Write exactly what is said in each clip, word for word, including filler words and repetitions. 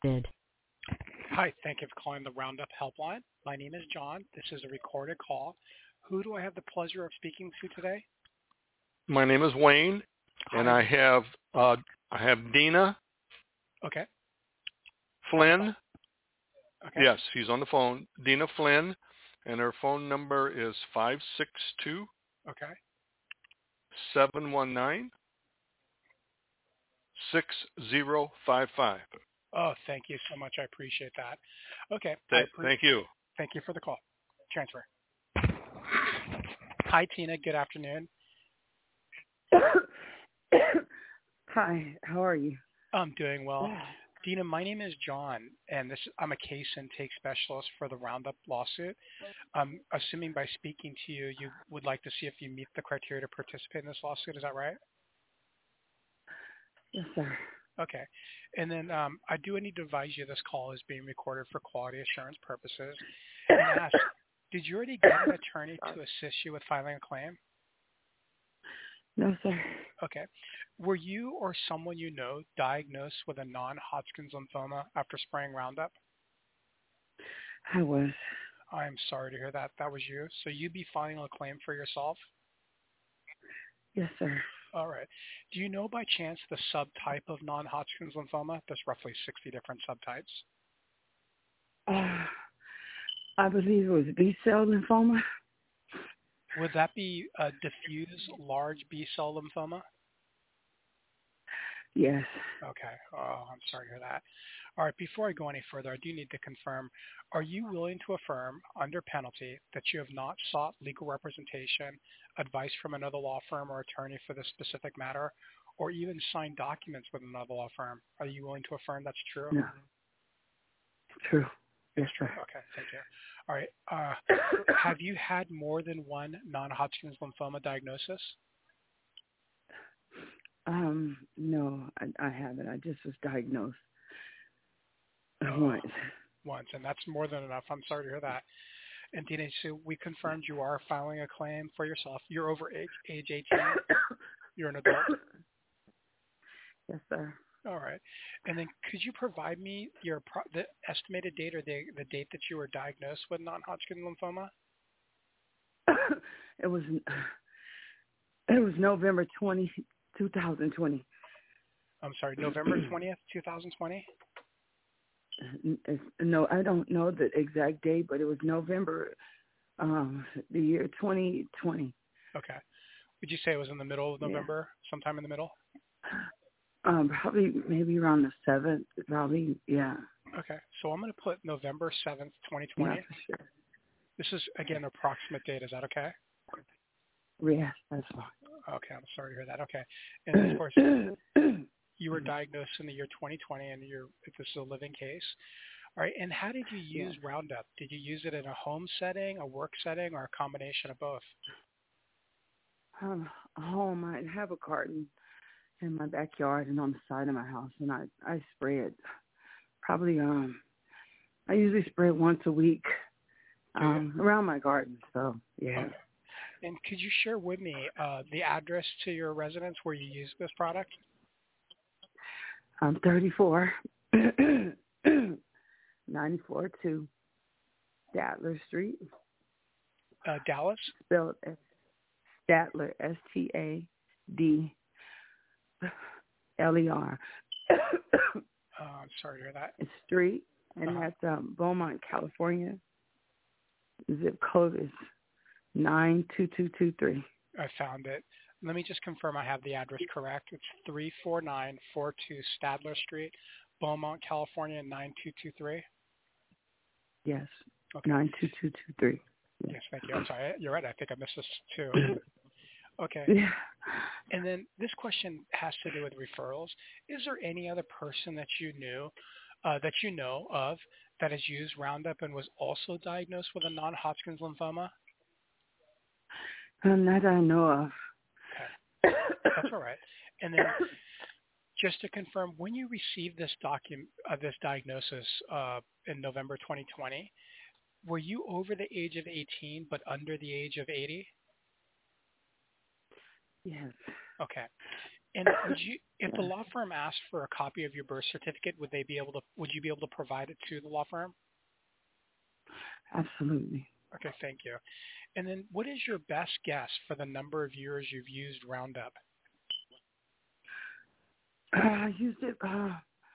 Did. Hi, thank you for calling the Roundup Helpline. My name is John. This is a recorded call. Who do I have the pleasure of speaking to today? My name is Wayne, and Hi. I have uh, I have Dina Okay. On the phone. Flynn. Okay. Yes, he's on the phone. Dina Flynn, and her phone number is five six two Okay. seven one nine six zero five five. Oh, thank you so much. I appreciate that. Okay. I Th- appre- thank you. Thank you for the call. Transfer. Hi, Tina. Good afternoon. Hi, how are you? I'm doing well. Dina, my name is John, and this I'm a case intake specialist for the Roundup lawsuit. I'm assuming by speaking to you, you would like to see if you meet the criteria to participate in this lawsuit. Is that right? Yes, sir. Okay. And then um, I do need to advise you this call is being recorded for quality assurance purposes. And ask, did you already get an attorney to assist you with filing a claim? No, sir. Okay. Were you or someone you know diagnosed with a non-Hodgkin's lymphoma after spraying Roundup? I was. I'm sorry to hear that. That was you. So you'd be filing a claim for yourself? Yes, sir. All right. Do you know by chance the subtype of non-Hodgkin's lymphoma? There's roughly sixty different subtypes. Uh, I believe it was B-cell lymphoma. Would that be a diffuse large B-cell lymphoma? Yes. Okay. Oh, I'm sorry to hear that. All right. Before I go any further, I do need to confirm, are you willing to affirm under penalty that you have not sought legal representation, advice from another law firm or attorney for this specific matter, or even signed documents with another law firm? Are you willing to affirm that's true? No. True. Yes, It's true. sir. Okay. Thank you. All right. Uh, have you had more than one non-Hodgkin's lymphoma diagnosis? Um, no, I, I haven't. I just was diagnosed Uh, once. once, and that's more than enough. I'm sorry to hear that. And Dina, so we confirmed you are filing a claim for yourself. You're over age, age eighteen. You're an adult. Yes, sir. All right. And then could you provide me your pro- the estimated date or the, the date that you were diagnosed with non-Hodgkin lymphoma? it was it was November twentieth, twenty twenty. I'm sorry, November twentieth, twenty twenty? It's, no, I don't know the exact date, but it was November, um, the year twenty twenty. Okay. Would you say it was in the middle of Yeah. November, sometime in the middle? Um, probably maybe around the seventh, probably, yeah. Okay. So I'm going to put November seventh, twenty twenty. Not for sure. This is, again, an approximate date. Is that okay? Yes, that's Okay. I'm sorry to hear that. Okay. And of course, fine. you were diagnosed in the year twenty twenty, and you're, if this is a living case. All right. And how did you Yes. use Roundup? Did you use it in a home setting, a work setting, or a combination of both? Um, home, I have a garden in my backyard and on the side of my house, and I, I spray it probably, um, I usually spray it once a week um, around my garden, so, yeah. Okay. And could you share with me uh, the address to your residence where you use this product? I'm thirty-four, ninety-four two Statler Street, Uh, Dallas? spelled as Statler, S T A D L E R. Uh, I'm sorry to hear that. It's Street, and Uh-huh. that's um, Beaumont, California. Zip code is nine two two two three. I found it. Let me just confirm I have the address correct. It's three four nine four two Stadler Street, Beaumont, California, nine two two three. Yes, Okay. nine two two two three. Yes, thank you. I'm sorry. You're right. I think I missed this too. Okay. Yeah. And then this question has to do with referrals. Is there any other person that you knew, uh, that you know of, that has used Roundup and was also diagnosed with a non-Hodgkin's lymphoma? Um, that I know of. Okay, that's all right. And then just to confirm, when you received this document, uh, this diagnosis uh, in November twenty twenty, were you over the age of eighteen but under the age of eighty? Yes. Okay. And would you, if the Yeah, law firm asked for a copy of your birth certificate, would they be able to? Would you be able to provide it to the law firm? absolutely. Okay, thank you. And then, what is your best guess for the number of years you've used Roundup? Uh, I used it. Uh,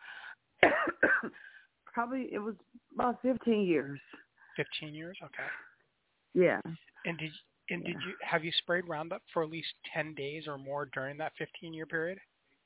probably it was about fifteen years. Fifteen years. Okay. Yeah, And did and did yeah, you have you sprayed Roundup for at least ten days or more during that fifteen year period?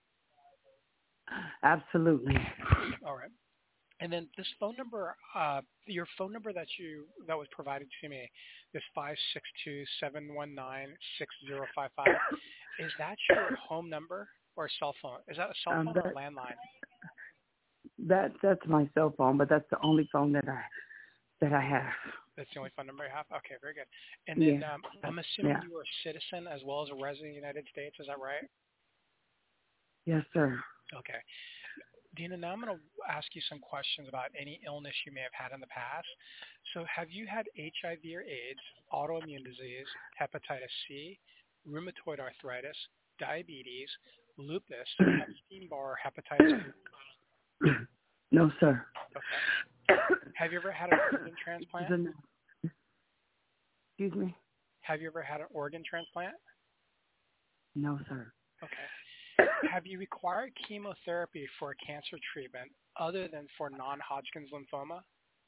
absolutely. All right. And then this phone number, uh, your phone number that you that was provided to me, this five six two seven one nine six zero five five. Is that your home number or cell phone? Is that a cell Um, phone or that a landline? that that's my cell phone, but that's the only phone that I that I have. That's the only phone number you have. Okay, very good. And then Yeah, um, I'm assuming yeah. you are a citizen as well as a resident of the United States. Is that right? Yes, sir. Okay. Dina, now I'm going to ask you some questions about any illness you may have had in the past. So have you had H I V or AIDS, autoimmune disease, hepatitis C, rheumatoid arthritis, diabetes, lupus, Epstein-Barr, hepatitis B? No, sir. Okay. Have you ever had an organ transplant? Excuse me. Have you ever had an organ transplant? No, sir. Okay. Have you required chemotherapy for a cancer treatment other than for non-Hodgkin's lymphoma?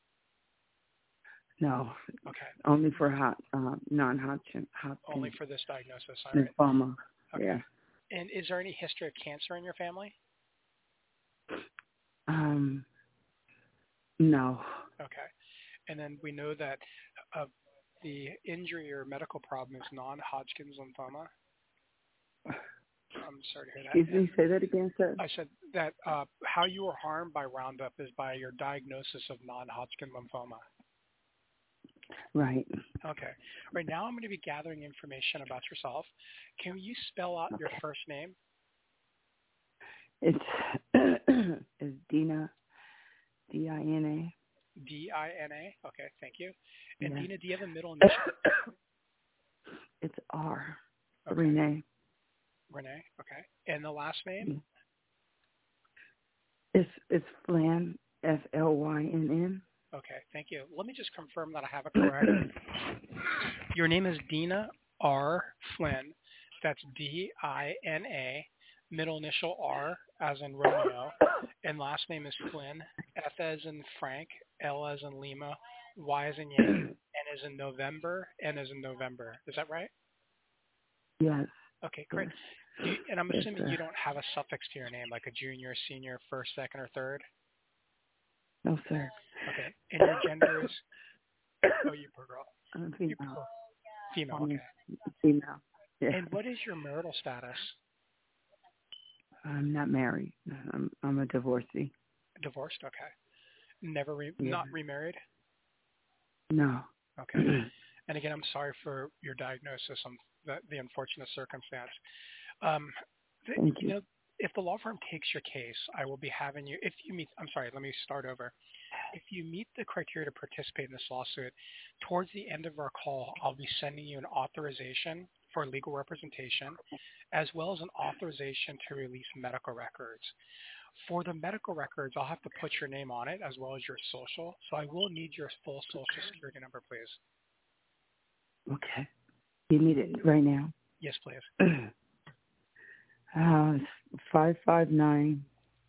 No, Okay. only for hot, uh, non-Hodgkin, Only Hodgkin for this diagnosis. All right. lymphoma. Okay. Yeah. And is there any history of cancer in your family? Um. No. Okay. And then we know that uh, the injury or medical problem is non-Hodgkin's lymphoma. I'm sorry to hear that. Excuse me. Say that again, sir. I said that uh, how you were harmed by Roundup is by your diagnosis of non-Hodgkin lymphoma. Right. Okay. Right now I'm going to be gathering information about yourself. Can you spell out your first name? It's it's Dina, D I N D I N A. Okay, thank you. A. And Yeah. Dina, do you have a middle initial? It's R. Okay. Renee. Renee. Okay. And the last name? It's it's Flynn. F L Y N N. Okay, thank you. Let me just confirm that I have it correct. Your name is Dina R. Flynn. That's D I N A, middle initial R as in Romeo, and last name is Flynn, F as in Frank, L as in Lima, Y as in Yankee, N as in November, N as in November. Is that right? Yes. Okay, great. Yes. You, and I'm Yes, assuming sir. you don't have a suffix to your name, like a junior, senior, first, second, or third? No, sir. Okay. And your gender is, oh, you per girl. I'm a You female. per female, I'm okay. a female. Yeah. And what is your marital status? I'm not married. I'm I'm a divorcee. Divorced, okay. Never, re- Yeah. not remarried? No. Okay. And again, I'm sorry for your diagnosis and the, the unfortunate circumstance. Um, th- Thank you you. know, if the law firm takes your case, I will be having you, if you meet, I'm sorry, let me start over. If you meet the criteria to participate in this lawsuit, towards the end of our call, I'll be sending you an authorization for legal representation, as well as an authorization to release medical records. For the medical records, I'll have to put your name on it as well as your social. So I will need your full social security number, please. Okay. You need it right now. Yes, please. uh, five five nine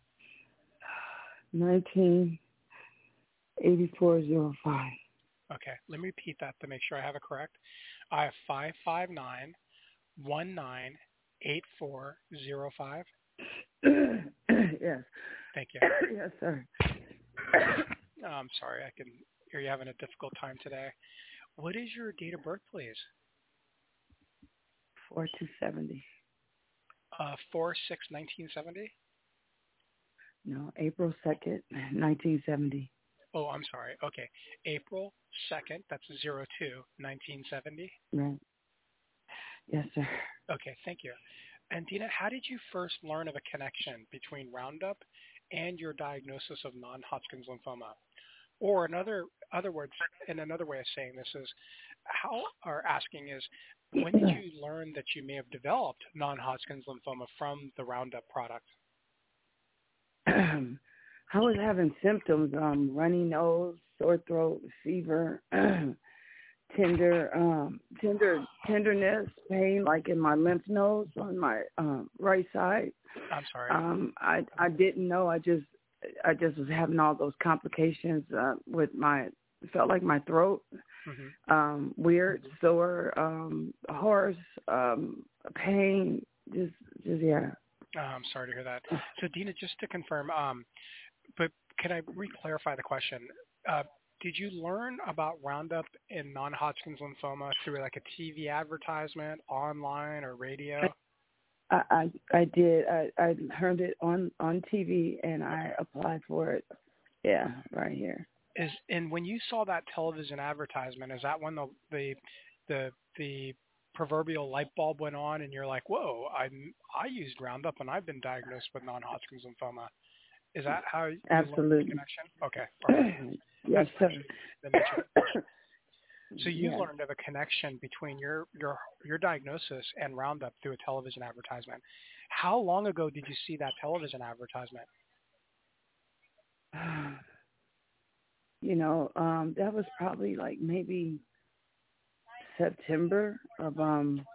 nineteen eighty four zero five. Okay. Let me repeat that to make sure I have it correct. I have five five nine one nine eight four zero five. Yes. Thank you. Yes, sir. Oh, I'm sorry. I can hear you having a difficult time today. What is your date of birth, please? Four two seventy. Uh, four six nineteen seventy. No, April second, nineteen seventy. Oh, I'm sorry. Okay. April second, that's zero two, nineteen seventy. Right. Yes, sir. Okay, thank you. And Dina, how did you first learn of a connection between Roundup and your diagnosis of non-Hodgkin's lymphoma? Or another other words, and another way of saying this is how or asking is when did you learn that you may have developed non-Hodgkin's lymphoma from the Roundup product? I was having symptoms, um, runny nose, sore throat, fever, tender, um, tender, tenderness, pain, like in my lymph nodes on my um, right side. I'm sorry. Um, I I didn't know. I just I just was having all those complications uh, with my. It felt like my throat, Mm-hmm. um, weird, sore, um, hoarse, um, pain. Just, just yeah. Oh, I'm sorry to hear that. So, Dina, just to confirm, um, but can I re-clarify the question? Uh, did you learn about Roundup in non-Hodgkin's lymphoma through like a T V advertisement, online, or radio? I, I I did. I, I heard it on, on T V and I applied for it. Yeah, right here. Is and when you saw that television advertisement, is that when the the the, the proverbial light bulb went on and you're like, whoa, I I used Roundup and I've been diagnosed with non-Hodgkin's lymphoma? Is that how you Absolutely. learned the connection? Okay. All right. Yes, That's sir. So you Yeah. learned of a connection between your, your your diagnosis and Roundup through a television advertisement. How long ago did you see that television advertisement? You know, um, that was probably like maybe September of um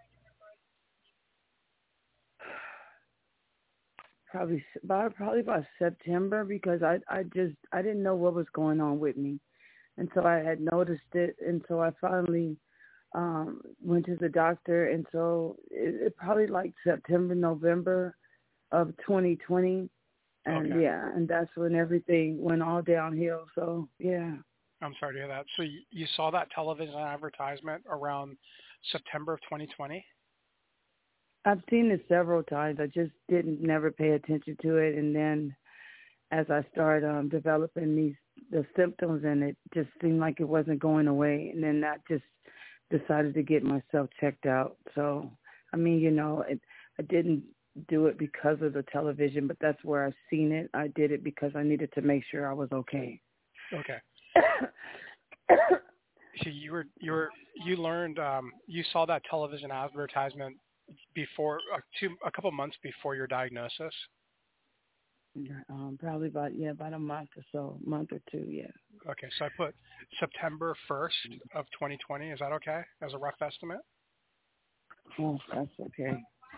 probably about probably about September, because I I just I didn't know what was going on with me, and so I had noticed it, and so I finally um went to the doctor, and so it, it probably like September, November of twenty twenty. And Okay. yeah, and that's when everything went all downhill. So yeah. I'm sorry to hear that. So you, you saw that television advertisement around September of twenty twenty? I've seen it several times. I just didn't never pay attention to it, and then as I started um, developing these the symptoms, and it just seemed like it wasn't going away, and then I just decided to get myself checked out. So I mean, you know, it, I didn't do it because of the television, but that's where I've seen it. I did it because I needed to make sure I was okay. Okay. So you were you were you learned um, you saw that television advertisement before uh, two a couple months before your diagnosis. Um, probably about yeah about a month or so, month or two, yeah. Okay, so I put September first of twenty twenty. Is that okay as a rough estimate? Oh, that's okay.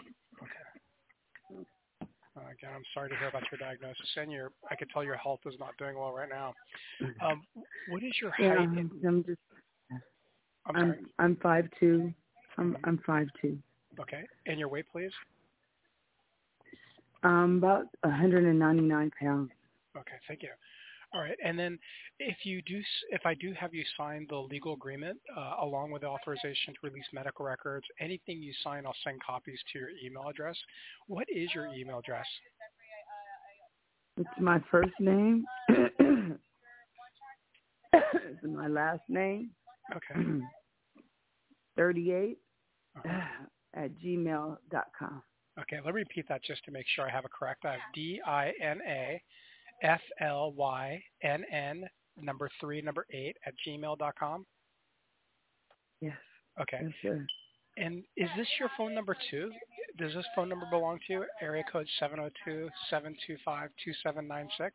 Okay. Uh, again, I'm sorry to hear about your diagnosis, and your I could tell your health is not doing well right now. Um, what is your Yeah, height? I'm, I'm just I'm I'm sorry. I'm five two. I'm Mhm. I'm five two. Okay, and your weight, please. Um, about one hundred ninety-nine pounds. Okay, thank you. All right, and then if you do, s- if I do have you sign the legal agreement uh, along with the authorization to release medical records, anything you sign, I'll send copies to your email address. What is your email address? It's my first name. It's my last name. Okay. thirty-eight Uh-huh. at gmail dot com. Okay, let me repeat that just to make sure I have it correct. I have D I N A F L Y N N number three, number eight at gmail dot com. Yes. Okay. Yes, sir. And is this your phone number too? Does this phone number belong to you? Area code seven oh two, seven two five, two seven nine six?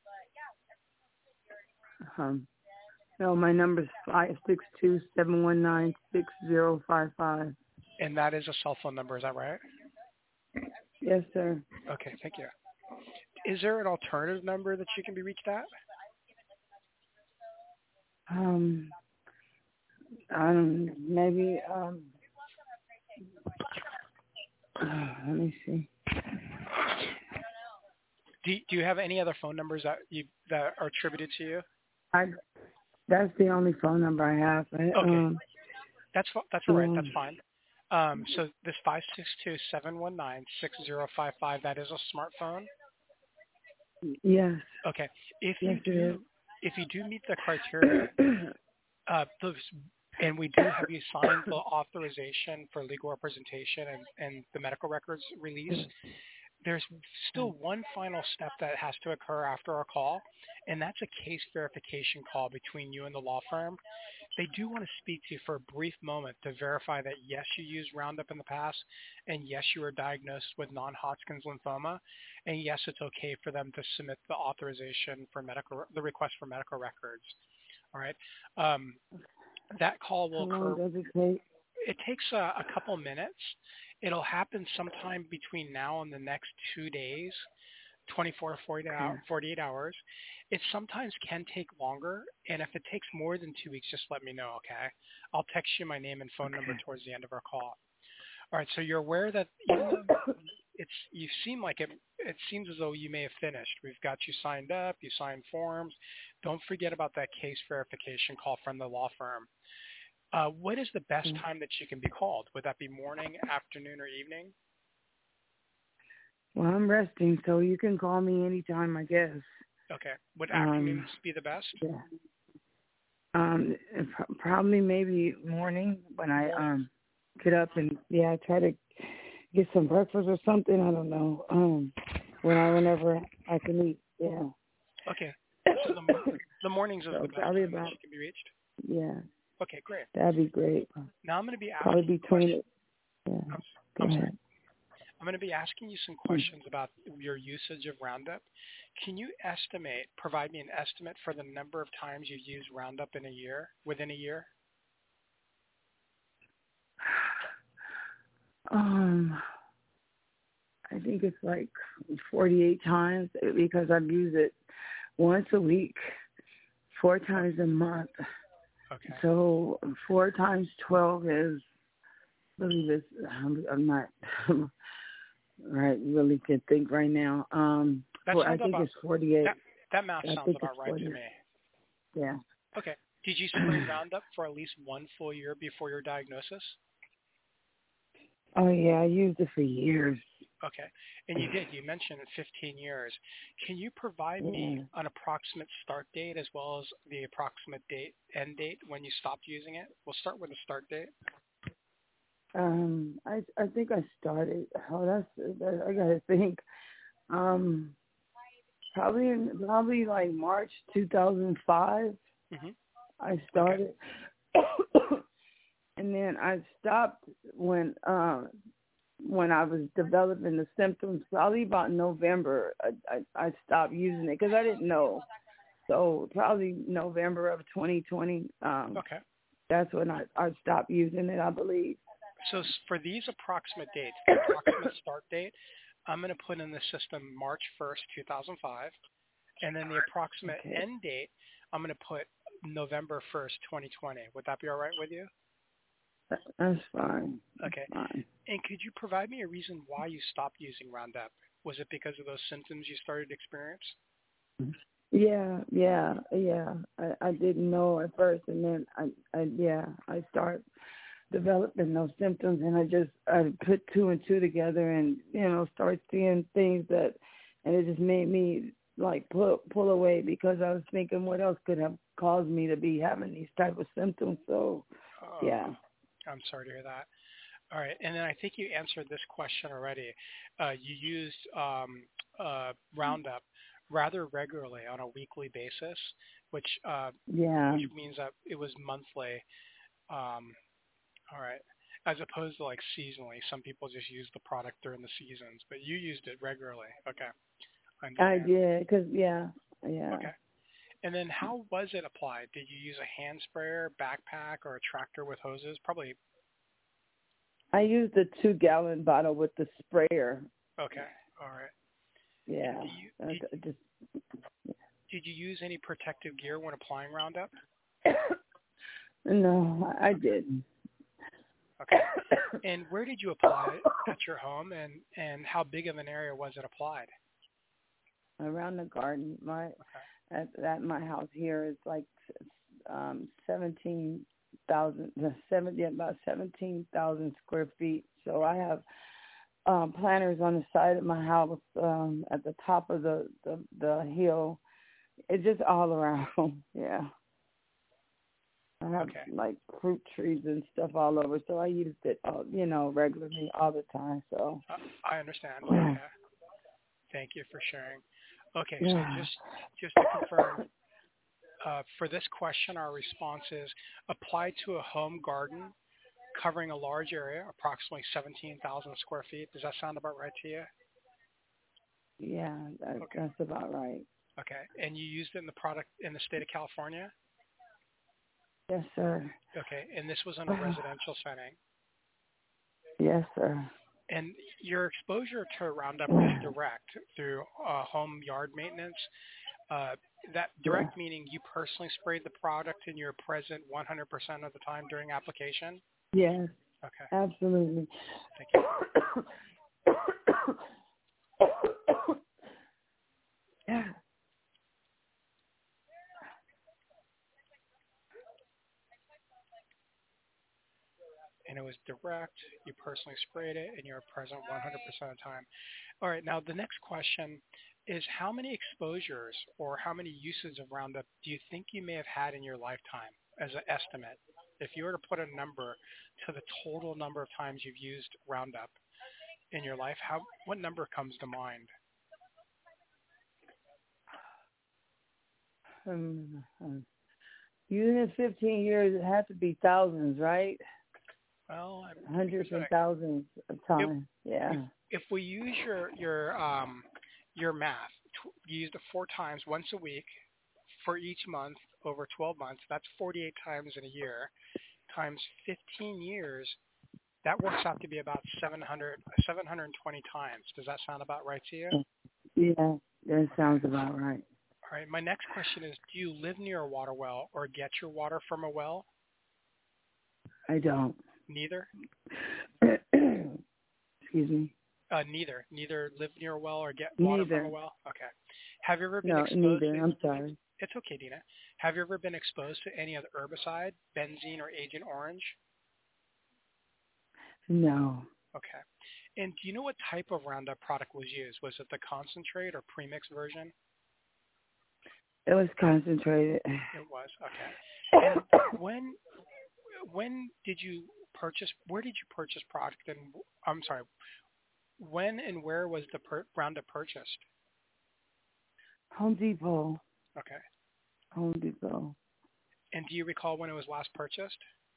Um, no, my number is five six two seven one nine six zero five five. And that is a cell phone number, is that right? Yes, sir. Okay, thank you. Is there an alternative number that you can be reached at? Um, I don't maybe um. Uh, let me see. Do, do you have any other phone numbers that you that are attributed to you? I that's the only phone number I have. I, Okay, um, that's fi- that's all right. um, That's fine. Um, so this five six two seven one nine six zero five five, that is a smartphone. yes, Okay. If yes, you it do if you do meet the criteria, is. uh, those, and we do have you sign the authorization for legal representation and, and the medical records release, there's still one final step that has to occur after our call, and that's a case verification call between you and the law firm. They do want to speak to you for a brief moment to verify that, yes, you used Roundup in the past, and yes, you were diagnosed with non-Hodgkin's lymphoma, and yes, it's okay for them to submit the authorization for medical, the request for medical records. All right. Um, that call will How long occur. does it take? It takes a, a couple minutes. It'll happen sometime between now and the next two days, twenty-four to Okay. forty-eight hours. It sometimes can take longer, and if it takes more than two weeks, just let me know, okay? I'll text you my name and phone number Okay. towards the end of our call. All right, so you're aware that even though it's you seem like it, it seems as though you may have finished. We've got you signed up, you signed forms. Don't forget about that case verification call from the law firm. Uh, what is the best Okay. time that you can be called? Would that be morning, afternoon, or evening? Well, I'm resting, so you can call me anytime, I guess. Okay. Would afternoons Um, be the best? yeah. Um, pro- probably maybe morning when I Morning. um get up and yeah, try to get some breakfast or something. I don't know. Um, when I whenever I can eat. Yeah. Okay. So the, the mornings is So the best probably time that about you can be reached? yeah. Okay, great. That'd be great. Now I'm going to be Probably asking you between questions. it. Yeah. I'm, Go I'm sorry. ahead. I'm going to be asking you some Hmm. questions about your usage of Roundup. Can you estimate, provide me an estimate for the number of times you've used Roundup in a year, within a year? Um, I think it's like forty-eight times because I've used it once a week, four times a month. Okay. So four times twelve is, I believe it's, I'm, I'm not right, really can think right now. Um, That for, I sounds think about, it's forty-eight. that, that math I sounds think it's about right to forty. me. Yeah. Okay. Did you spray Roundup for at least one full year before your diagnosis? Oh yeah, I used it for years. Okay. And you did. You mentioned fifteen years. Can you provide me Yeah. an approximate start date as well as the approximate date, end date when you stopped using it? We'll start with the start date. Um, I I think I started. Oh, that's that, I gotta think. Um, probably in, probably like March two thousand five. Mm-hmm. I Okay. started, and then I stopped when um when I was developing the symptoms. Probably about November, I I, I stopped using it because I didn't know. So probably November of twenty twenty. Um, Okay. that's when I I stopped using it, I believe. So s- for these approximate dates, the approximate start date, I'm going to put in the system March first, two thousand five, and then the approximate Okay, end date, I'm going to put November first, twenty twenty. Would that be all right with you? that, that's fine. That's Okay. fine. And could you provide me a reason why you stopped using Roundup? Was it because of those symptoms you started to experience? Yeah, yeah, yeah. I, I didn't know at first, and then I, I, yeah, I start developing those symptoms, and I just I put two and two together, and you know, start seeing things that, and it just made me like pull pull away because I was thinking what else could have caused me to be having these type of symptoms. So, Oh, yeah, I'm sorry to hear that. All right. And then I think you answered this question already. Uh, you used um, uh, Roundup rather regularly on a weekly basis, which uh, yeah. which means that it was monthly. Um, all right. As opposed to like seasonally. Some people just use the product during the seasons, but you used it regularly. Okay. I I understand. did, cause yeah, yeah. Okay. And then how was it applied? Did you use a hand sprayer, backpack, or a tractor with hoses? Probably. I used a two gallon bottle with the sprayer. Okay. All right. And Yeah, do you, I, did, I just did you use any protective gear when applying Roundup? no, I didn't. Okay. And where did you apply it? At your home, and, and how big of an area was it applied? Around the garden, my Okay. at, at my house here is like um seventeen thousand, seventy about seventeen thousand square feet. So I have um planters on the side of my house, um at the top of the the, the hill. It's just all around. Yeah. I have Okay. like fruit trees and stuff all over, so I used it, all, you know, regularly all the time. So, Uh, I understand. Okay. Thank you for sharing. Okay, so Yeah. just just to confirm, uh, for this question, our response is apply to a home garden covering a large area, approximately seventeen thousand square feet. Does that sound about right to you? Yeah, that, Okay. that's about right. Okay. And you used it in the product in the state of California? Yes, sir. Okay. And this was in a residential setting. Yes, sir. And your exposure to Roundup is direct through uh, home yard maintenance. Uh, that direct Yeah. meaning you personally sprayed the product and you're present one hundred percent of the time during application? Yes, Okay. absolutely. Thank you. Yeah. And it was direct, you personally sprayed it, and you're present one hundred percent of the time. All right, now the next question is how many exposures or how many uses of Roundup do you think you may have had in your lifetime as an estimate? If you were to put a number to the total number of times you've used Roundup in your life, how what number comes to mind? Um, um, using it fifteen years, it had to be thousands, right? Well, I'm Hundreds and kidding. thousands of times. Yeah. If, if we use your your um your math, tw- you used it four times once a week for each month over twelve months. That's forty-eight times in a year times fifteen years. That works out to be about seven hundred, seven hundred twenty times. Does that sound about right to you? Yeah, that sounds about right. All right. My next question is, do you live near a water well or get your water from a well? I don't. Neither? Excuse me. Uh, neither. Neither live near a well or get water from a Neither. well? Okay. Have you ever been No, exposed neither. to... I'm sorry. It's okay, Dina. Have you ever been exposed to any other herbicide, benzene or Agent Orange? No. Okay. And do you know what type of Roundup product was used? Was it the concentrate or premix version? It was concentrated. It was. Okay. And when when did you purchase? Where did you purchase product? And I'm sorry. When and where was the per, Roundup purchased? Home Depot. Okay. Home Depot. And do you recall when it was last purchased?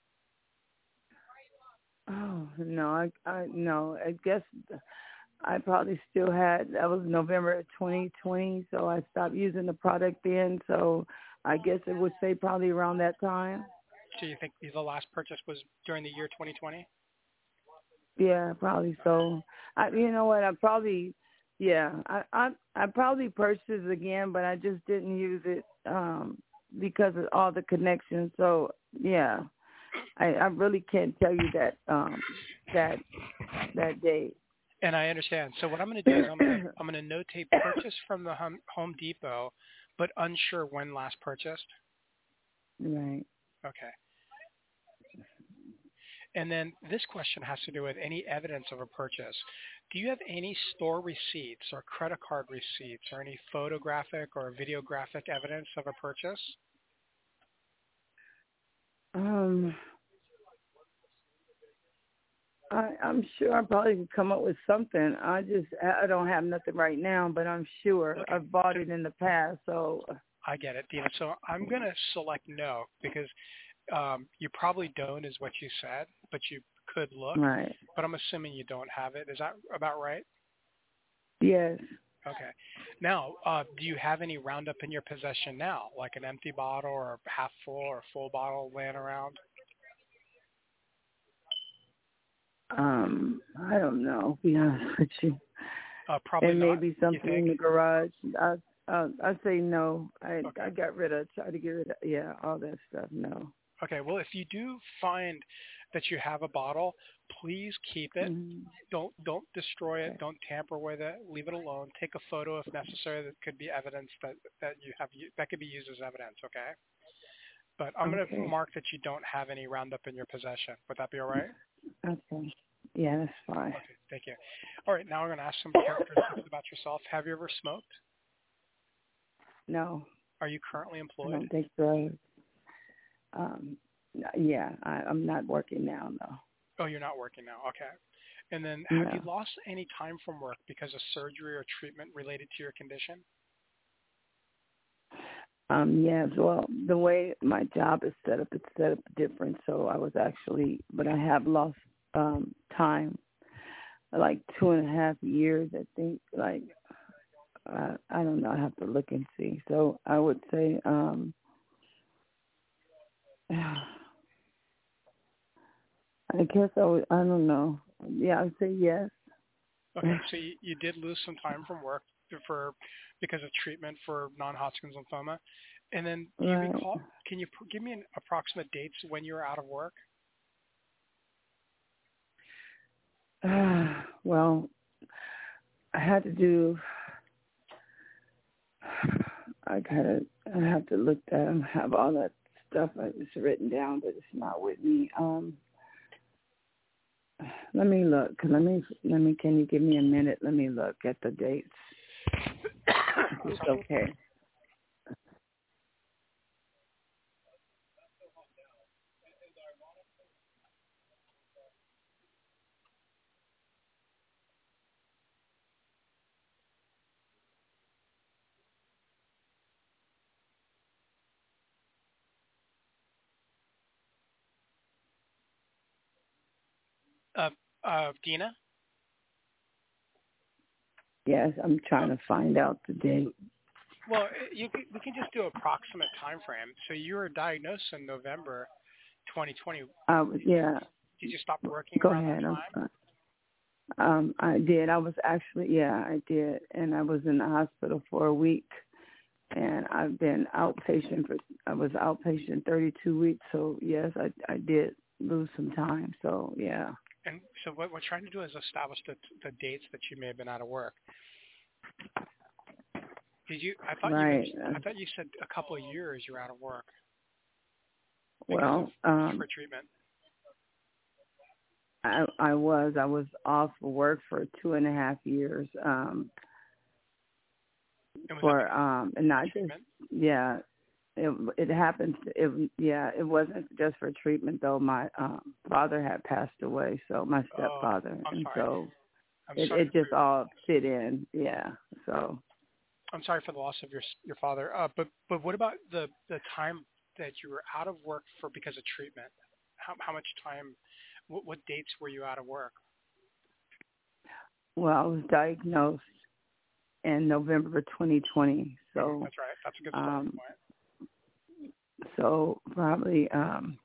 Oh no, I I no. I guess I probably still had. That was November twenty twenty, so I stopped using the product then. So I guess it would say probably around that time. So you think the last purchase was during the year twenty twenty? Yeah, probably so. I, you know what? I probably, yeah, I, I, I probably purchased it again, but I just didn't use it um, because of all the connections. So yeah, I, I really can't tell you that um, that that date. And I understand. So what I'm going to do is I'm going to I'm going to notate purchase from the Home Home Depot, but unsure when last purchased. Right. Okay. And then this question has to do with any evidence of a purchase. Do you have any store receipts or credit card receipts or any photographic or videographic evidence of a purchase? Um, I, I'm sure I probably could come up with something. I just I don't have nothing right now, but I'm sure Okay. I've bought So it in the past. So I get it, Dina. So I'm going to select no because um, you probably don't is what you said, but you could look. right. But I'm assuming you don't have it. Is that about right? Yes. Okay. Now, uh, do you have any Roundup in your possession now, like an empty bottle or half full or full bottle laying around? Um, I don't know. To be honest with you, Uh, probably and not, maybe you something think? in the garage. I I I say no. I Okay. I got rid of. Try to get rid of. Yeah, all that stuff. No. Okay. Well, if you do find that you have a bottle, please keep it. Mm-hmm. Don't don't destroy it. Okay. Don't tamper with it. Leave it alone. Take a photo if necessary. That could be evidence that that you have that could be used as evidence. Okay. But I'm going to Okay. mark that you don't have any Roundup in your possession. Would that be all right? Okay. Yeah, that's fine. Okay. Thank you. All right. Now we're going to ask some characteristics about yourself. Have you ever smoked? No, Are you currently I employed? don't take drugs. Um, yeah, I, I'm not working now. No. Oh, you're not working now. Okay. And then have you Yeah. lost any time from work because of surgery or treatment related to your condition? Um, yes, well, the way my job is set up, it's set up different. So I was actually, but I have lost um, time, like two and a half years, I think. Like, uh, I don't know, I have to look and see. So I would say, um, I guess I would, I don't know. Yeah, I would say yes. Okay, so you, you did lose some time from work for because of treatment for non-Hodgkin's lymphoma. And then do you Right. recall, can you p- give me an approximate dates when you were out of work? Well, I had to do, I gotta, I have to look at them, have all that stuff it's written down, but it's not with me. Um, let me look. Let me, let me, can you give me a minute? Let me look at the dates. It's okay. Uh, uh, Dina? Yes, I'm Uh, trying to find out the date. well, you can, we can just do approximate time frame. So you were diagnosed in November twenty twenty. I was, yeah, Did you stop working go around that ahead. I'm time? sorry. Um, I did. I was actually, yeah, I did. And I was in the hospital for a week. And I've been outpatient for, I was outpatient thirty-two weeks. So, yes, I, I did lose some time. So, yeah. And so what we're trying to do is establish the, the dates that you may have been out of work. Did you? I thought you Right. mentioned. Uh, I thought you said a couple of years you're out of work because of well, um, for treatment. I, I was, I was off of work for two and a half years. Um, And was that for, because um, and not of just, treatment? yeah, it, it happened. It, yeah, it wasn't just for treatment though. My, um, father had passed away. So my Oh, stepfather. I'm And sorry. so I'm it, sorry it for just all fit in. Yeah. So, I'm sorry for the loss of your your father. Uh, but but what about the the time that you were out of work for because of treatment? How how much time? What, what dates were you out of work? well, I was diagnosed in November twenty twenty. Mhm, So, that's right. That's a good starting um, point. so probably, um,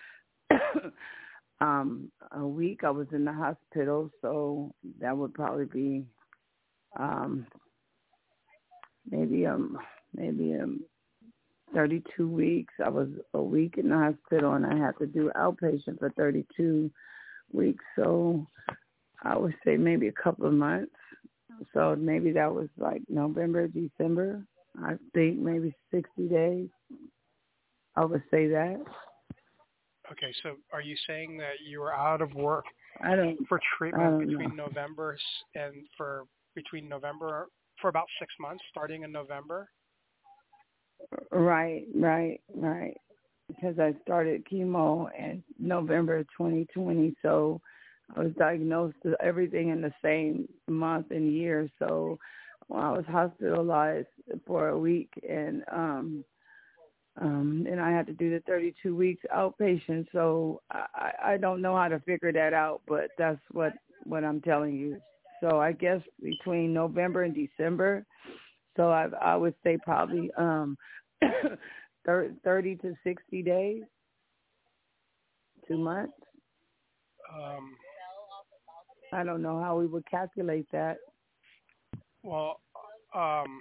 um, a week I was in the hospital. So that would probably be, um, maybe, um, maybe, um, thirty-two weeks. I was a week in the hospital and I had to do outpatient for thirty-two weeks. So I would say maybe a couple of months. So maybe that was like November, December. I think maybe sixty days. I would say that. Okay, so are you saying that you were out of work I don't, for I treatment don't know. between November s- and for between November for about six months, starting in November? Right, right, right. Because I started chemo in November twenty twenty, so I was diagnosed with everything in the same month and year. So well, I was hospitalized for a week, and um, um, and I had to do the thirty-two weeks outpatient. So I, I don't know how to figure that out, but that's what what I'm telling you. So I guess between November and December. So I I would say probably um thirty to sixty days, two months. Um, I don't know how we would calculate that. well, um,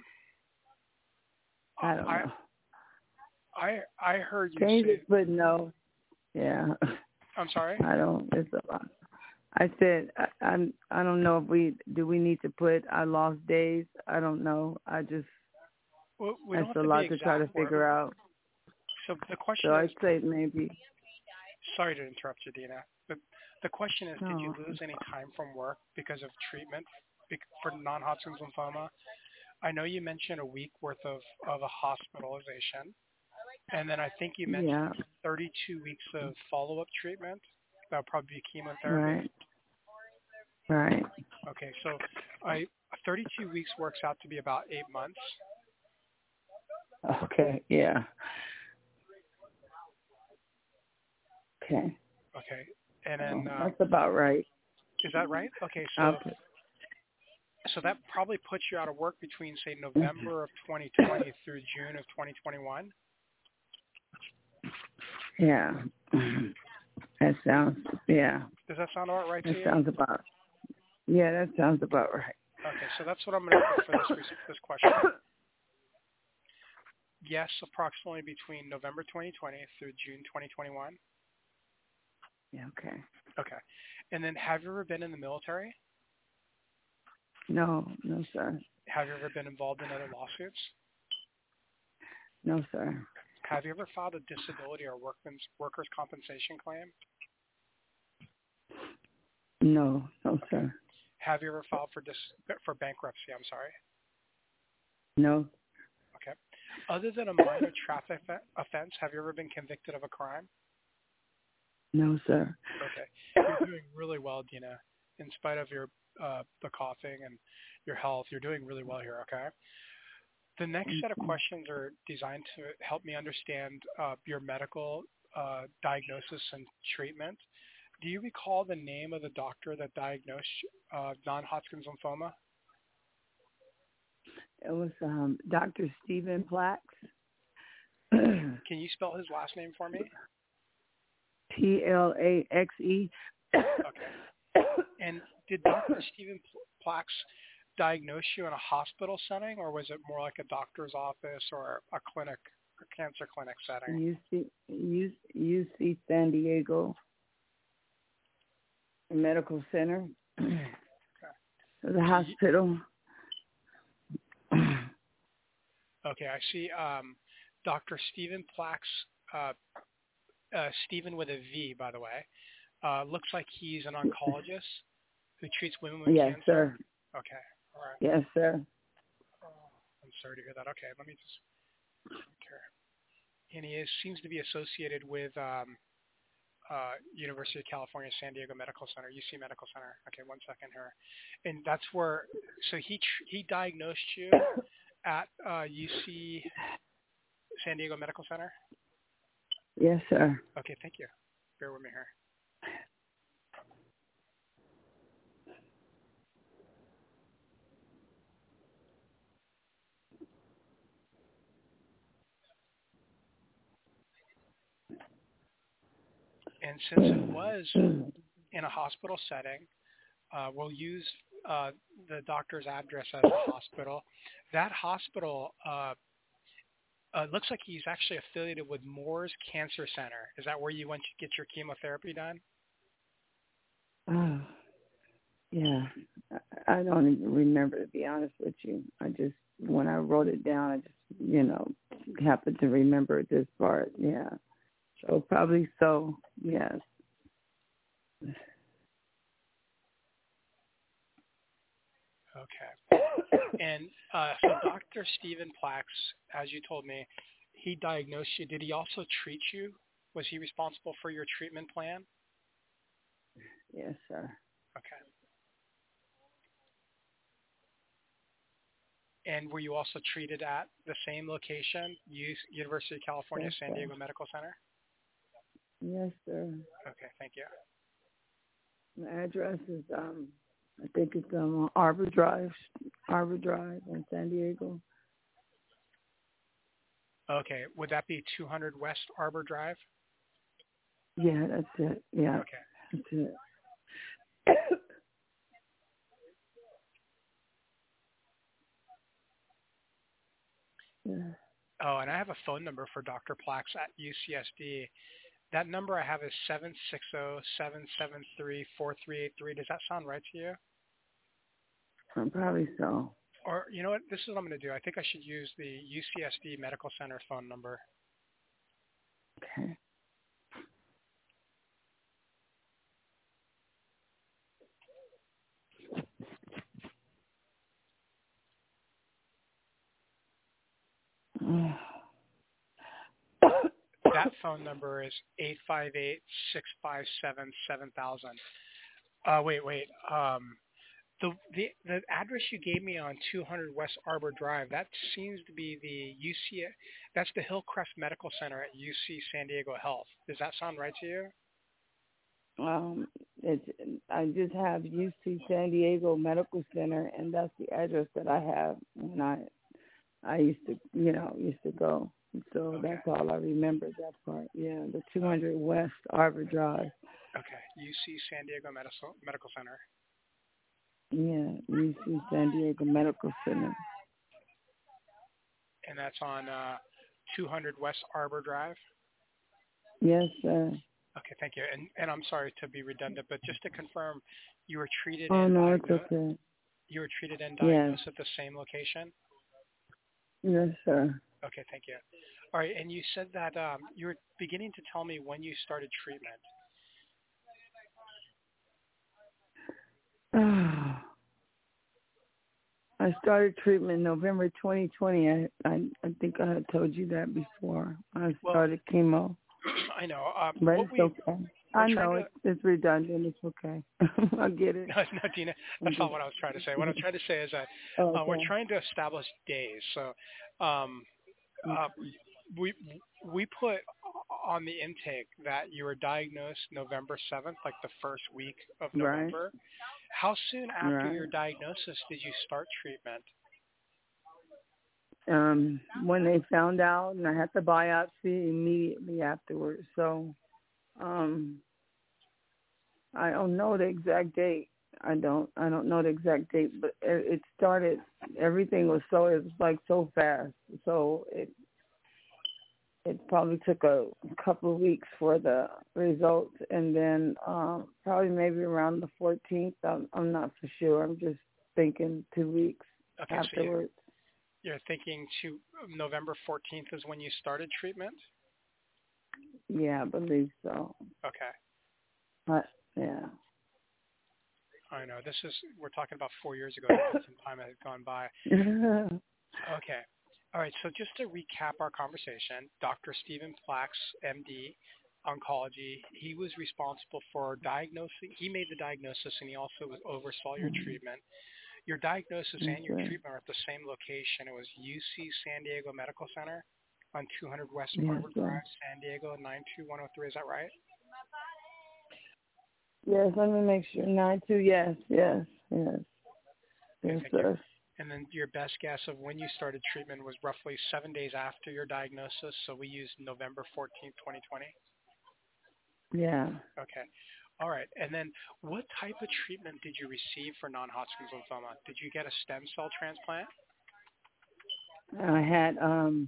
I don't I know. I I heard you Can you say. just put no? Yeah, I'm sorry. I don't. It's a lot. I said I, I'm. I don't know if we do. We need to put I lost days. I don't know. I just Well, we don't that's have a to be lot to try to exact word. figure out. So the So question is, I'd say maybe. sorry to interrupt you, Dina. But the question is, did you No. lose any time from work because of treatment bec- for non-Hodgkin's lymphoma? I know you mentioned a week worth of, of a hospitalization, and then I think you mentioned Yeah. thirty-two weeks of follow-up treatment. That would probably be chemotherapy. Right. Right. Okay, so I thirty-two weeks works out to be about eight months. Okay. Yeah. Okay. Okay, and Oh, then um, that's about right. is that right? Okay, I'll so put, so that probably puts you out of work between say November of twenty twenty through June of twenty twenty-one. yeah. That sounds, yeah. Does that sound about right That to you? sounds about, yeah, that sounds about right. Okay, so that's what I'm going to put for this res- this question. Yes, approximately between November twenty twenty through June twenty twenty-one. Yeah, okay. Okay, and then have you ever been in the military? No, no, sir. Have you ever been involved in other lawsuits? No, sir. Have you ever filed a disability or workman's workers' compensation claim? No, no, Okay. sir. Have you ever filed for dis- for bankruptcy? I'm sorry. No, Okay. Other than a minor traffic fe- offense, have you ever been convicted of a crime? no, sir. Okay. You're doing really well, Dina. In spite of your uh, the coughing and your health, you're doing really well here. Okay. The next set of questions are designed to help me understand uh, your medical uh, diagnosis and treatment. Do you recall the name of the doctor that diagnosed uh, non-Hodgkin's lymphoma? It was um Doctor Stephen Plax. Can you spell his last name for me? P L A X E. Okay. And did Doctor Stephen Plax diagnose you in a hospital setting, or was it more like a doctor's office or a clinic, a cancer clinic setting? U C U U C San Diego Medical Center. Okay. The hospital. Okay, I see. Um, Doctor Stephen Plax, uh, uh, Stephen with a V, by the way, uh, looks like he's an oncologist who treats women with Yes, cancer. sir. Okay, all right. Yes, sir. Oh, I'm sorry to hear that. Okay, let me just. Okay. And he is, seems to be associated with um, uh, University of California, San Diego Medical Center, U C Medical Center. Okay, one second here. And that's where. So he tr- he diagnosed you at uh, U C San Diego Medical Center? Yes, sir. Okay, thank you. Bear with me here. And since it was in a hospital setting, uh, we'll use uh, the doctor's address as a hospital. That hospital uh, uh, looks like he's actually affiliated with Moores Cancer Center. Is that where you went to get your chemotherapy done? Oh, yeah. I I don't even remember, to be honest with you. I just, when I wrote it down, I just, you know, happened to remember this part. Yeah. So probably so, yes. Okay. And uh, so Doctor Stephen Plax, as you told me, he diagnosed you. Did he also treat you? Was he responsible for your treatment plan? Yes, sir. Okay. And were you also treated at the same location, U- University of California, Yes, San sir. Diego Medical Center? Yes, sir. Okay, thank you. The address is, um, I think it's um, Arbor Drive, Arbor Drive in San Diego. Okay, would that be two hundred West Arbor Drive? Yeah, that's it. Yeah, Okay. that's it. Yeah. Oh, and I have a phone number for Doctor Plax at U C S D. That number I have is seven six zero, seven seven three, four three eight three. Does that sound right to you? Um, probably so. Or, you know what, this is what I'm going to do. I think I should use the U C S D Medical Center phone number. Okay. That phone number is eight five eight, six five seven, seven thousand. Uh, wait, wait. Um, The, the the address you gave me on two hundred West Arbor Drive, that seems to be the U C. That's the Hillcrest Medical Center at U C San Diego Health. Does that sound right to you? Um, it's I just have U C San Diego Medical Center, and that's the address that I have when I I used to you know used to go. So Okay. that's all I remember, that part. Yeah, the two hundred West Arbor Drive. Okay, U C San Diego Medical Medical Center. Yeah, U C San Diego Medical Center. And that's on uh, two hundred West Arbor Drive. Yes, sir. Okay, thank you. And and I'm sorry to be redundant, but just to confirm, you were treated Oh, and no, it's diagnosed. okay. You were treated and Yes. diagnosed at the same location. Yes, sir. Okay, thank you. All right, and you said that um, you were beginning to tell me when you started treatment. I started treatment November twenty twenty. I, I I think I had told you that before. I Well, started chemo. I know. Um, But what it's we okay. I know to, it's, it's redundant. It's okay. I get it. no, no, Dina, that's not what I was trying to say. What I'm trying to say is that Oh, uh, we're okay. trying to establish days. So um, uh, we we put on the intake that you were diagnosed November seventh, like the first week of Right. November. How soon after Right. your diagnosis did you start treatment? Um, when they found out, and I had the biopsy immediately afterwards. So, um, I don't know the exact date. I don't. I don't know the exact date, but it, it started. Everything was so. It was like so fast. So it. It probably took a couple of weeks for the results, and then um, probably maybe around the fourteenth. I'm, I'm not for sure. I'm just thinking two weeks Okay, afterwards. so you, you're thinking to November fourteenth is when you started treatment? Yeah, I believe so. Okay. But, yeah. I know. This is, we're talking about four years ago. Some time has gone by. Okay. All right. So just to recap our conversation, Doctor Stephen Plax, M D, oncology, he was responsible for diagnosing, he made the diagnosis, and he also oversaw your treatment. Your diagnosis Yes, and your sir. treatment are at the same location. It was U C San Diego Medical Center on two hundred West Yes, Arbor sir. Drive, San Diego nine two one oh three. Is that right? Yes, let me make sure. Nine two. Yes, yes, yes. Okay, Yes, thank you. sir. And then your best guess of when you started treatment was roughly seven days after your diagnosis, so we used November fourteenth, twenty twenty. Yeah. Okay. All right. And then what type of treatment did you receive for non-Hodgkin's lymphoma? Did you get a stem cell transplant? I had um.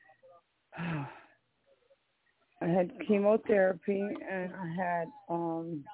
I had chemotherapy, and I had um.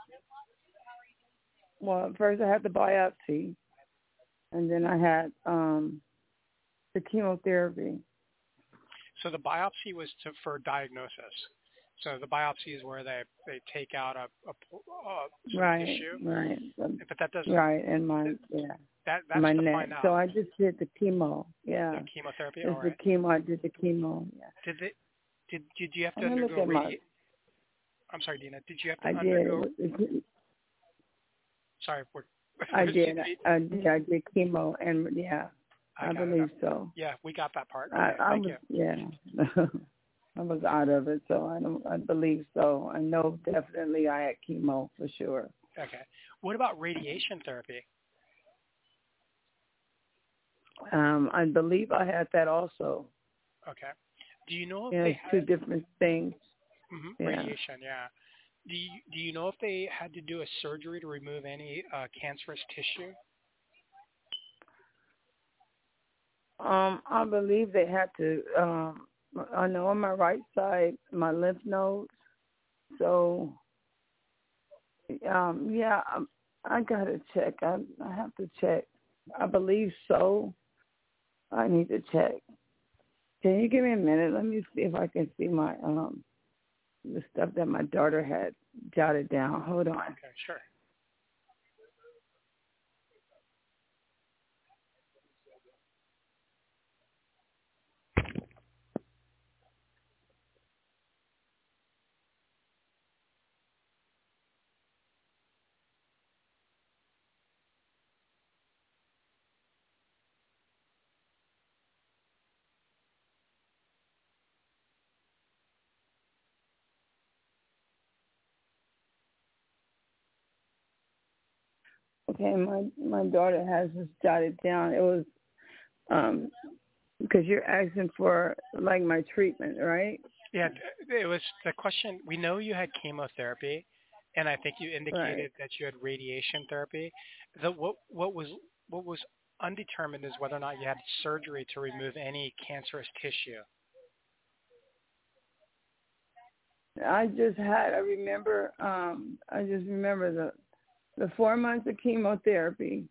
Well, first I had the biopsy, and then I had um the chemotherapy. So the biopsy was to, for diagnosis. So the biopsy is where they, they take out a, a, uh, some Right, tissue. right, But that doesn't, right, and my yeah, that, that's my to neck. find out. So I just did the chemo. Yeah, The chemotherapy? just All the right. chemo. I did the chemo. Yeah. Did they, did, did you have to Let me look undergo at my. radi- I'm sorry, Dina. Did you have I to did. undergo, It- sorry, we're, I we're- did. I, I did. I did chemo, and yeah, I I got it. believe so. Yeah, we got that part. I, Okay, I thank was you. yeah. I was out of it, so I don't. I believe so. I know definitely I had chemo for sure. Okay. What about radiation therapy? Um, I believe I had that also. Okay. Do you know if Yeah, they it's had two different things. mhm, Yeah. radiation? Yeah. Do you, do you know if they had to do a surgery to remove any uh, cancerous tissue? Um, I believe they had to. Um, I know on my right side, my lymph nodes. So, um, yeah, I, I gotta check. I, I have to check. I believe so. I need to check. Can you give me a minute? Let me see if I can see my um the stuff that my daughter had jotted down. Hold on. Okay, sure. Okay, my my daughter has this jotted down. It was um because you're asking for like my treatment, right? Yeah, it was the question. We know you had chemotherapy, and I think you Right. indicated that you had radiation therapy. The what what was what was undetermined is whether or not you had surgery to remove any cancerous tissue. I just had. I remember. Um, I just remember the the four months of chemotherapy,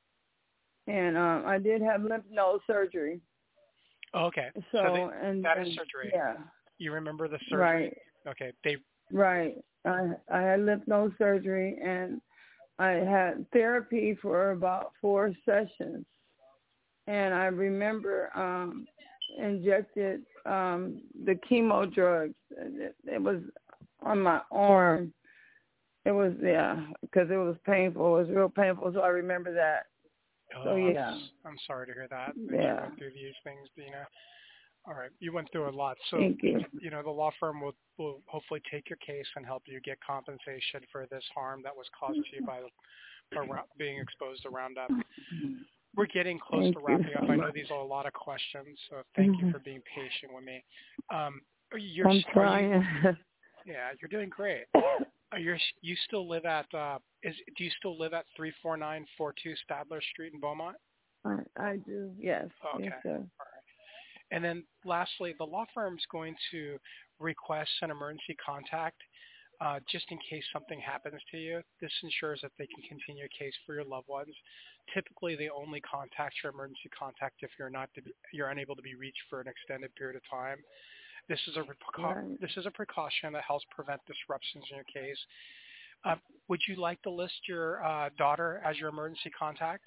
and um, I did have lymph node surgery. Oh, okay, so they, So and, that is and surgery. yeah, You remember the surgery? right, Okay, they right. I I had lymph node surgery, and I had therapy for about four sessions, and I remember um, injected um, the chemo drugs. It, it was on my arm. It was yeah, because it was painful. It was real painful. So I remember that. Oh, So I'm yeah, s- I'm sorry to hear that that you yeah. went through these things, Dina. All right, you went through a lot. So, Thank you. you know, the law firm will will hopefully take your case and help you get compensation for this harm that was caused to you by by Rou- being exposed to Roundup. We're getting close Thank to you wrapping up. so I know much. these are a lot of questions, so thank you Mhm. for being patient with me. Um, are you, you're, I'm are you? trying. Yeah, you're doing great. Are you you still live at uh, is do you still live at three four nine four two Stadler Street in Beaumont? I, I do. Yes. Yes, Okay. sir. And then lastly, the law firm's going to request an emergency contact uh, just in case something happens to you. This ensures that they can continue a case for your loved ones. Typically, they only contact your emergency contact if you're not to be, you're unable to be reached for an extended period of time. This is a precau- Right. this is a precaution that helps prevent disruptions in your case. Uh, would you like to list your uh, daughter as your emergency contact?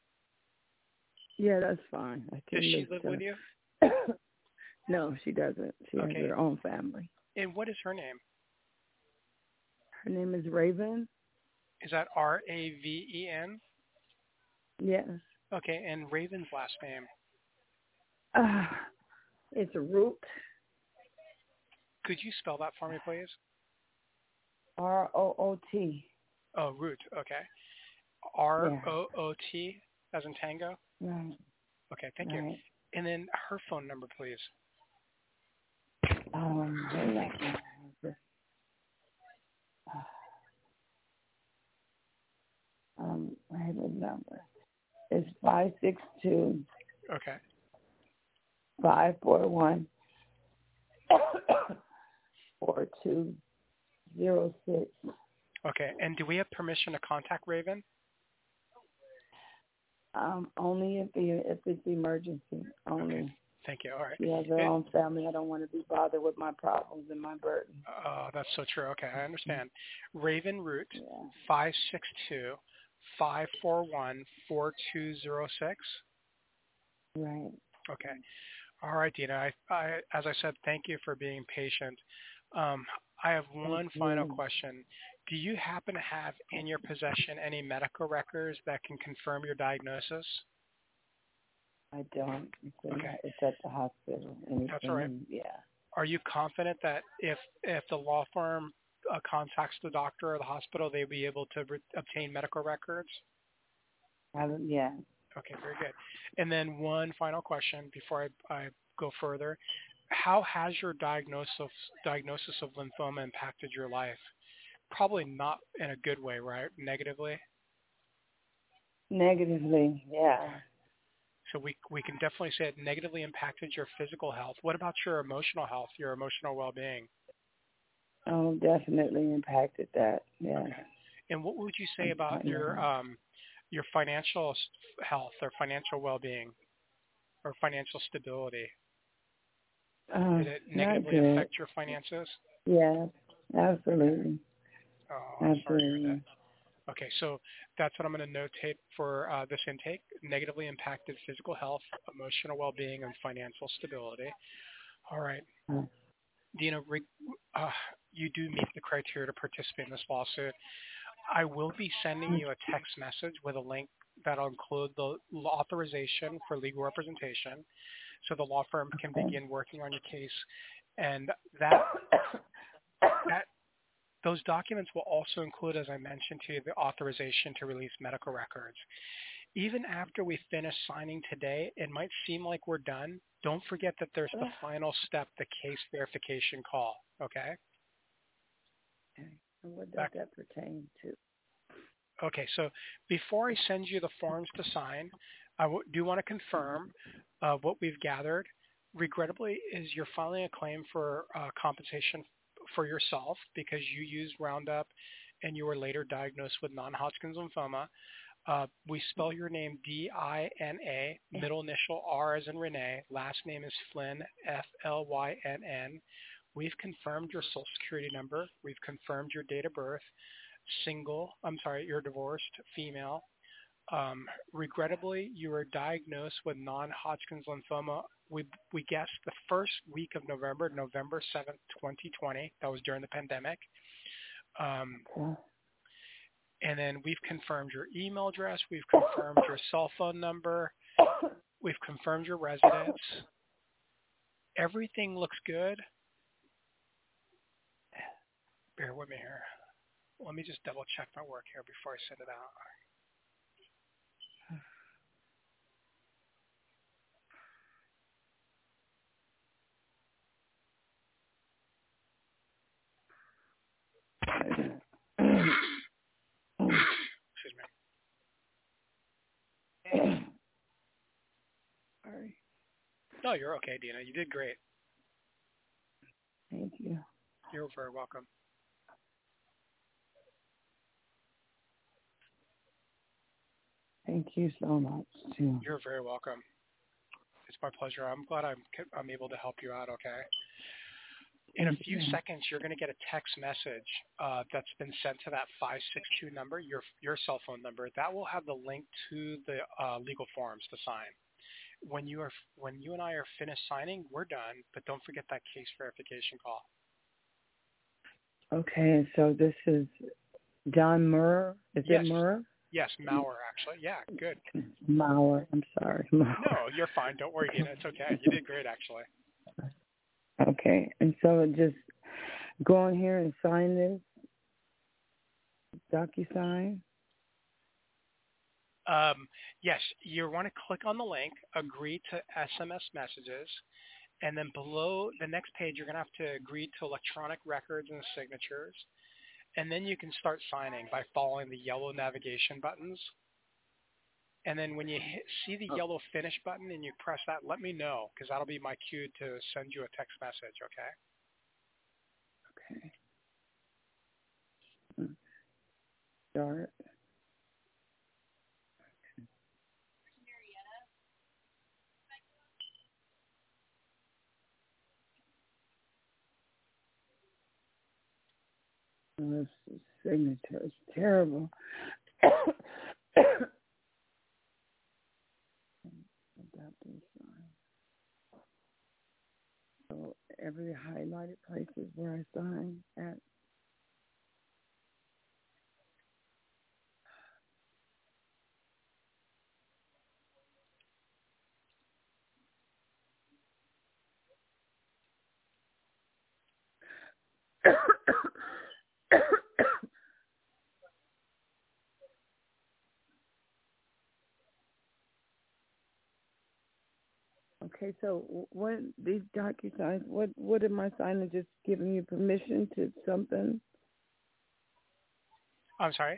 Yeah, that's fine. I Does can she list live with her. you? No, she doesn't. She has Okay. her own family. And what is her name? Her name is Raven. Is that R A V E N? Yes. Okay, and Raven's last name. Uh, it's Root. Could you spell that for me, please? R O O T. Oh, Root. Okay. R Yeah. O O T as in Tango? Right. Okay, thank you. Right. And then her phone number, please. Um, hold on. um, I have a number. It's five six two Okay. five four one four two zero six. Okay, and do we have permission to contact Raven? Um, only if the if it's emergency. Okay, Only. thank you. All right. She has her It, own family. I don't want to be bothered with my problems and my burden. uh, that's so true. Okay, I understand. Raven Root, Yeah. five six two five four one four two zero six. Right. Okay. All right, Dina. I, I, as I said, thank you for being patient. Um, I have Thank one final you. question. Do you happen to have in your possession any medical records that can confirm your diagnosis? I don't. It's, in, Okay, it's at the hospital. Anything? that's all right. And yeah. Are you confident that if if the law firm uh, contacts the doctor or the hospital, they'll be able to re- obtain medical records? I haven't, yeah. Okay, very good. And then one final question before I, I go further. How has your diagnosis diagnosis of lymphoma impacted your life? Probably not in a good way, right? Negatively? Negatively, yeah. Okay. So we we can definitely say it negatively impacted your physical health. What about your emotional health, your emotional well-being? Oh, definitely impacted that. Yeah. Okay. And what would you say I'm about telling your you. um your financial s- health or financial well-being or financial stability? Uh, Did it not negatively good. affect your finances? Yeah, Okay. absolutely. Oh, I'm sorry to hear that. Absolutely. Okay, so that's what I'm going to notate for uh, this intake. Negatively impacted physical health, emotional well-being, and financial stability. All right. Uh, Dina, re- uh, you do meet the criteria to participate in this lawsuit. I will be sending you a text message with a link that'll include the authorization for legal representation so the law firm can okay. begin working on your case. And that that Those documents will also include, as I mentioned to you, the authorization to release medical records. Even after we finish signing today, it might seem like we're done. Don't forget that there's the final step, the case verification call, okay? Okay. And what does Back- that pertain to? Okay, so before I send you the forms to sign, I w- do want to confirm uh, what we've gathered. Regrettably, is you're filing a claim for uh, compensation for yourself because you used Roundup and you were later diagnosed with non-Hodgkin's lymphoma. Uh, we spell your name D I N A, middle initial R as in Renee, last name is Flynn, F L Y N N. We've confirmed your social security number. We've confirmed your date of birth. Single, I'm sorry, you're divorced, female. Um, regrettably, you were diagnosed with non-Hodgkin's lymphoma. We we guessed the first week of November, November seventh, twenty twenty. That was during the pandemic. Um, Okay. and then we've confirmed your email address. We've confirmed your cell phone number. We've confirmed your residence. Everything looks good. Bear with me here. Let me just double check my work here before I send it out. Excuse me. Sorry. No, you're okay, Dina. You did great. Thank you. You're very welcome. Thank you so much, too. You're very welcome. It's my pleasure. I'm glad I'm I'm able to help you out. Okay. In a few Yeah. seconds, you're going to get a text message uh, that's been sent to that five six two number, your your cell phone number. That will have the link to the uh, legal forms to sign. When you are when you and I are finished signing, we're done. But don't forget that case verification call. Okay, and so this is John Murr. Is Yes. it Murr? Yes, Mauer, actually. Yeah, good. Mauer. I'm sorry. Mauer. No, you're fine. Don't worry, Dina. It's okay. You did great, actually. Okay, and so just go on here and sign this DocuSign. Um, yes, you want to click on the link, agree to S M S messages, and then below the next page, you're going to have to agree to electronic records and signatures. And then you can start signing by following the yellow navigation buttons. And then when you hit, see the yellow finish button and you press that, let me know, because that'll be my cue to send you a text message, okay? Okay. Start. Oh, this signature is terrible. So every highlighted place is where I sign at. Okay, so what these DocuSigns? What what am I signing? Just giving you permission to something? I'm sorry?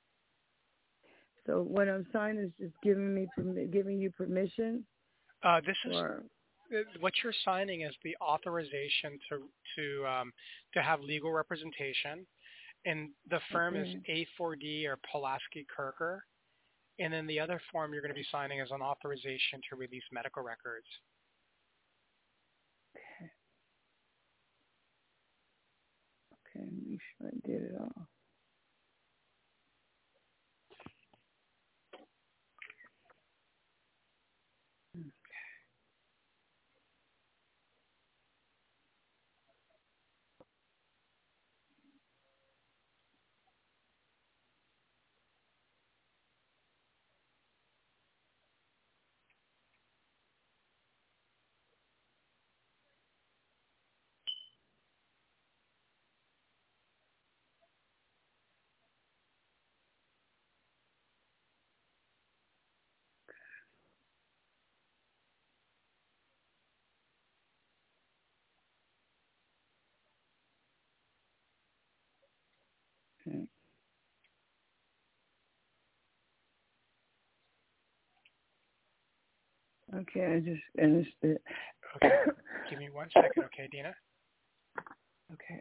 So what I'm signing is just giving me permi- giving you permission, Uh, this is or what you're signing is the authorization to to um, to have legal representation, and the firm is Okay. A four D or Pulaski Kirker, and then the other form you're going to be signing is an authorization to release medical records. okay, okay, make sure I did it all. Okay, I just finished it. Okay. Give me one second, okay, Dina? Okay.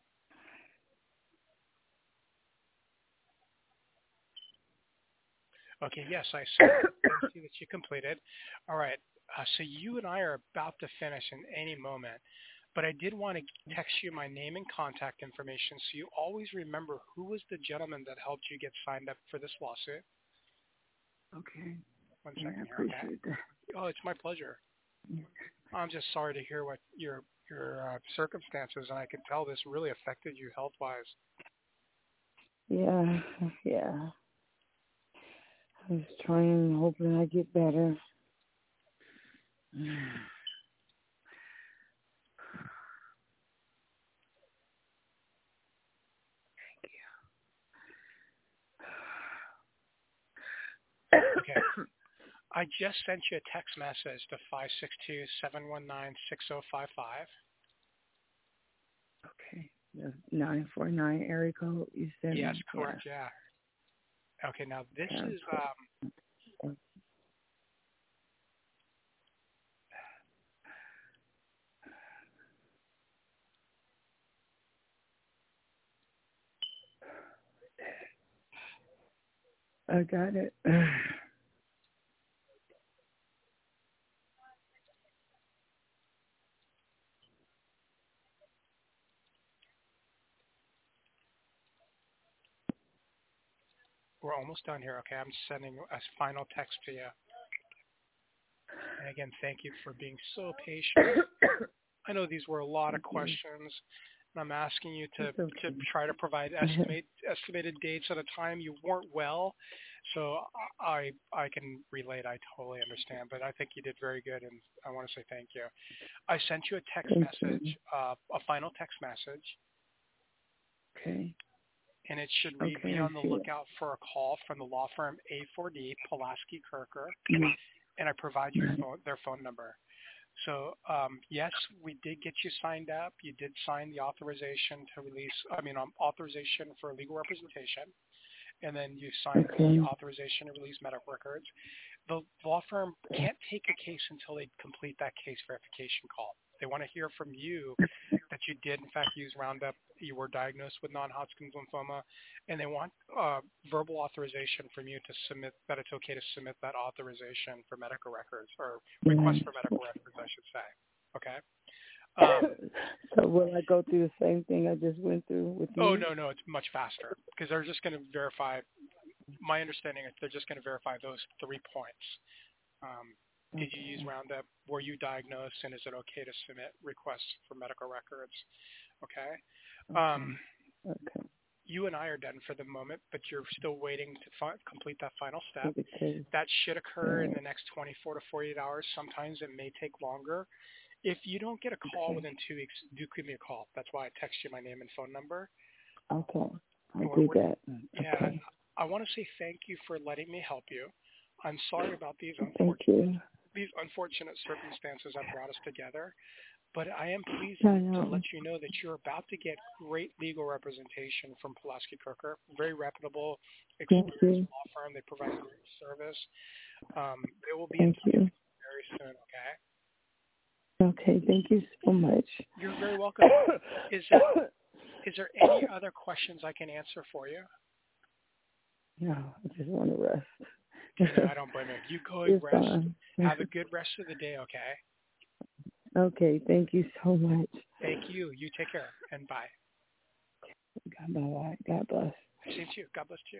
Okay, yes, I see, I see that you completed. All right, uh, so you and I are about to finish in any moment, but I did want to text you my name and contact information so you always remember who was the gentleman that helped you get signed up for this lawsuit. Okay. One Yeah, I second here, appreciate okay? Oh, it's my pleasure. I'm just sorry to hear what your your uh, circumstances, and I can tell this really affected you health-wise. that. Yeah, yeah. I was trying, hoping I get better. Okay. I just sent you a text message to five six two, seven one nine, six zero five five. Okay. The nine four nine area code you said? Yes, me? correct, yeah. yeah. Okay, now this Yeah. is, um, I got it. we're almost done here, okay? I'm sending a final text to you. And again, thank you for being so patient. I know these were a lot of questions, and I'm asking you to, Okay. to try to provide estimate estimated dates at a time you weren't well. So I I can relate. I totally understand, but I think you did very good, and I want to say thank you. I sent you a text Thank message, uh, a final text message, Okay. and it should read, Okay, be I on the see it. lookout for a call from the law firm A four D, Pulaski Kirker, Yeah. and I provide your Right. phone, their phone number. So um, yes, we did get you signed up. You did sign the authorization to release, I mean, um, authorization for legal representation, and then you signed Okay. the authorization to release medical records. The law firm can't take a case until they complete that case verification call. They want to hear from you that you did, in fact, use Roundup, you were diagnosed with non-Hodgkin's lymphoma, and they want uh, verbal authorization from you to submit that it's okay to submit that authorization for medical records, or request for medical records, I should say. Okay? Um, So will I go through the same thing I just went through with you? oh, no, no, it's much faster because they're just going to verify, my understanding is they're just going to verify those three points. Um, Did you use Roundup? Were you diagnosed, and is it okay to submit requests for medical records? Okay. Um, Okay. you and I are done for the moment, but you're still waiting to fi- complete that final step. Okay. That should occur in the next twenty-four to forty-eight hours. Sometimes it may take longer. If you don't get a call Okay. within two weeks, do give me a call. That's why I text you my name and phone number. Okay. I'll We're- do we're- that. Yeah, Okay. I want to say thank you for letting me help you. I'm sorry about these Thank unfortunate you. these unfortunate circumstances that brought us together, but I am pleased I to know. let you know that you're about to get great legal representation from Pulaski Kirker, very reputable, Thank experienced you. law firm. They provide great service. Um, they will be in Thank touch you. very soon, okay? Okay. Thank you so much. You're very welcome. Is there, is there any other questions I can answer for you? No, I just want to rest. No, I don't blame you. You go and It's rest. fine. Have a good rest of the day, okay? Okay. Thank you so much. Thank you. You take care, and bye. God, bye-bye. God bless. Same to you. God bless you.